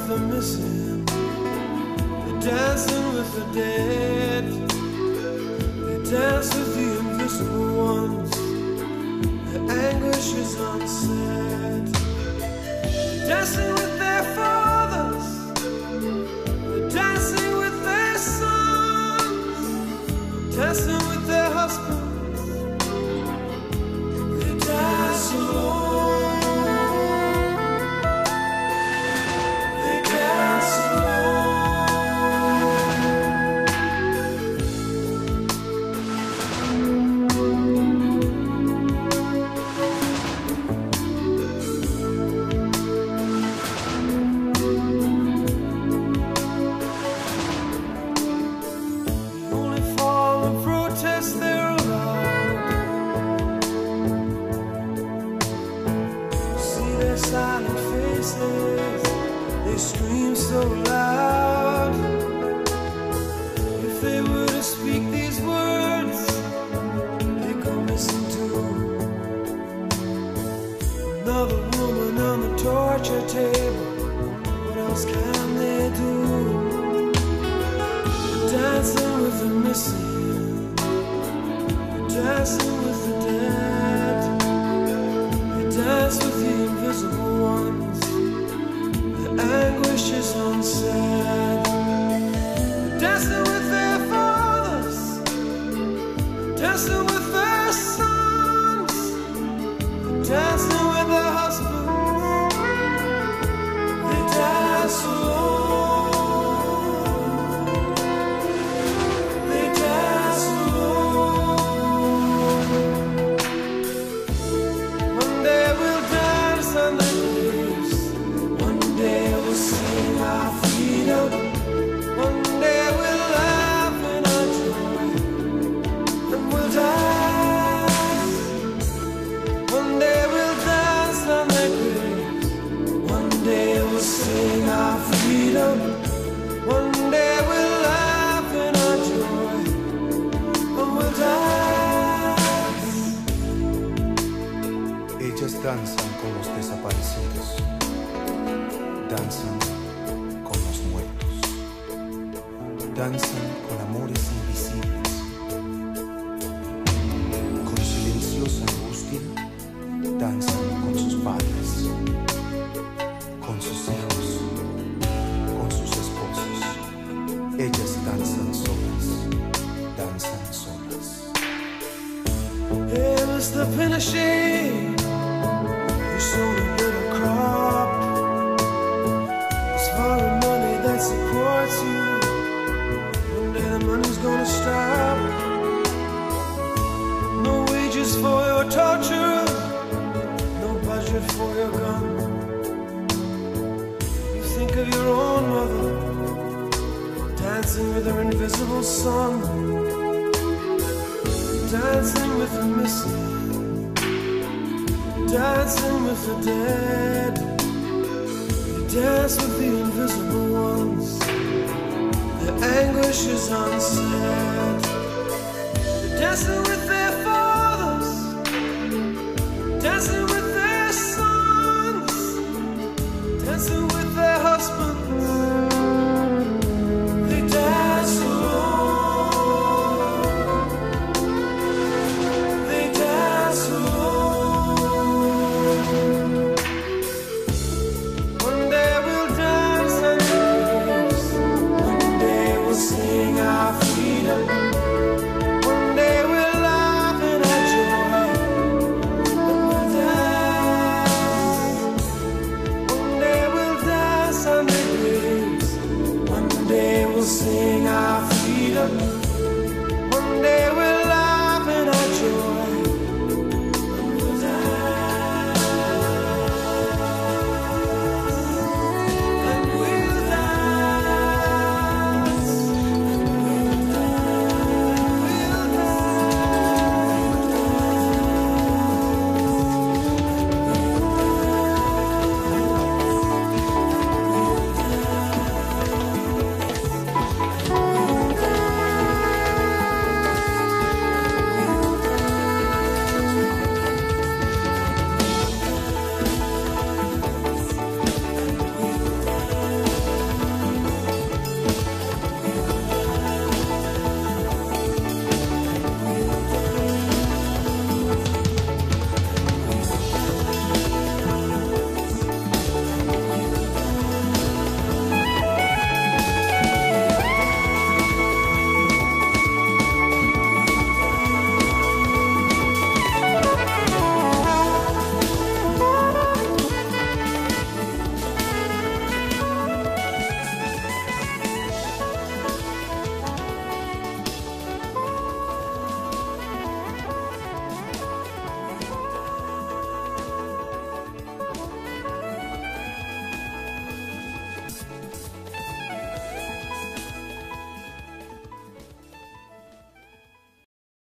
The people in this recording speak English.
with the missing, they're dancing with the dead, they dance with the invisible ones, their anguish is unsaid. They're dancing with their fathers, they're dancing with their sons, dancing with their husbands, they dance alone. Silent faces, they scream so loud. If they were to speak these words, they go missing too. Another woman on the torture table, what else can they do? Dancing with the missing, dancing with the dead, they dance with the invisible ones, the anguish is unsaid. Dancing with their fathers, dancing with their sons, dancing with their husbands, they dance alone, they dance alone. One day we'll dance on the graves, one day we'll sing our freedom, one day we'll laugh in our joy, and we'll dance. One day we'll dance on the graves, one day we'll sing our freedom, one day we'll laugh in our joy, and we'll dance. Ellas danzan con los desaparecidos, danzan con los muertos, danzan con amores invisibles, con silenciosa angustia, danzan con sus padres, con sus hijos, con sus esposos. Ellas danzan solas, danzan solas. Hey, Mr. Pinochet, you sold a little crop. It's foreign money that supports you. One day the money's gonna stop. No wages for your torture, no budget for your gun. You think of your own mother, dancing with her invisible son, dancing with the missing, dancing with the dead, they dance with the invisible ones, their anguish is unsaid. They're dancing with their fathers, dancing with